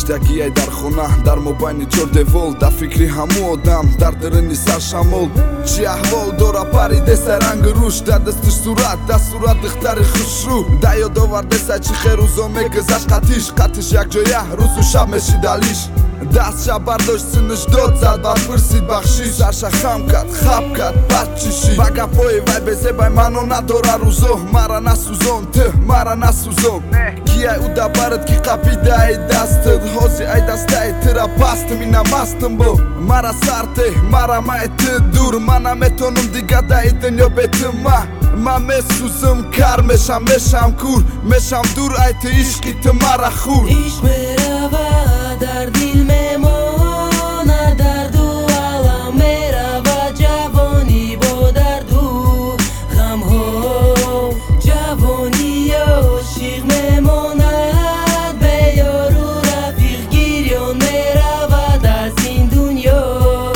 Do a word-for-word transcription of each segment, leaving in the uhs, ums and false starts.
اشتاقی در خونه در موبایل چور دیوال در فکری همو آدم در درنی سر شمال چی احوال داره پریده سرنگ روش در دستش صورت در صورت دختر خوش رو در یاد آورده سر چی خیر روزا میگذشت قطیش قطیش یک جایه روز و شب میشیدالیش دست شب برداشت سنش داد زد بعد پرسید بخشی سرش خم کرد خب کرد بد چیشی و گپای وی بزه بای منو نداره روزو مرا نسوزون ته مرا نسوزون کیه او دبرد کی قپیده ای دستت حوزی ای دسته ای ترا پست مینم مستم بو مرا سرته مرا مایت دور منم اتونم دیگه ده ای دنیا بیتم ما من میسوزم کر میشم میشم کور میشم دور ایت عشقی تو مرا خور عشق میرود در دل میماند درد و علم میرود جوانی با درد و غم ها جوانی عاشق میماند به یار و رفیق گریان میرود از این دنیا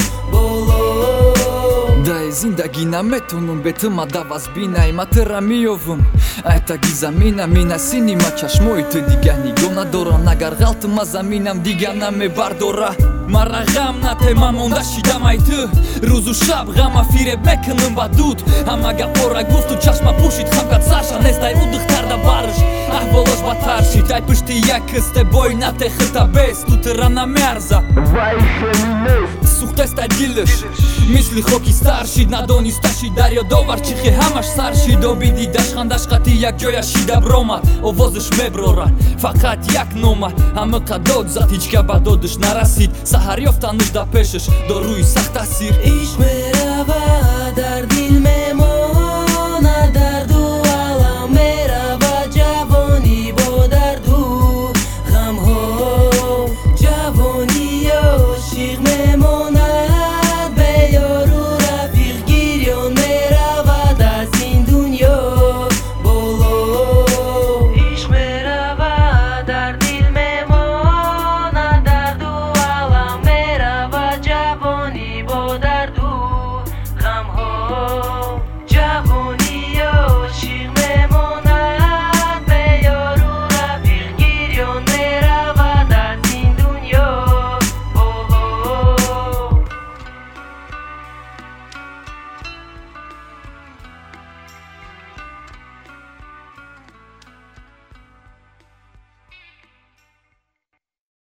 بالا дай زندگی نمیتونم به تو مدواز بینای ماترا میوم ایتاگی زمینه مینا سینیما چشموی تو دیگه نگاه ندارم اگر غلطم از زمینم دیگه نمیبرداره مرا غم نته من مونده شیدم ای تو روز و شب غم فیره بکنم با دود همه گپارا گفت و چشم پوشید خم کد سرشا نیست ای او دختر دا برش احوالش بدتر شید ای پشتی یک کسته بای نته خطا بیست تو ترا نمیرزه سوخته است دلش مثل خاکستر شید ندانسته شید دریا داور چیخی همش سر شید و بیدیدش خندش قطی یک جای شیده برامد آوازش میبراره فقط یک نامه همه قداد زد هیچ که به دادش نرسید سهر یافتنش در پیشش داروی سخت اسیر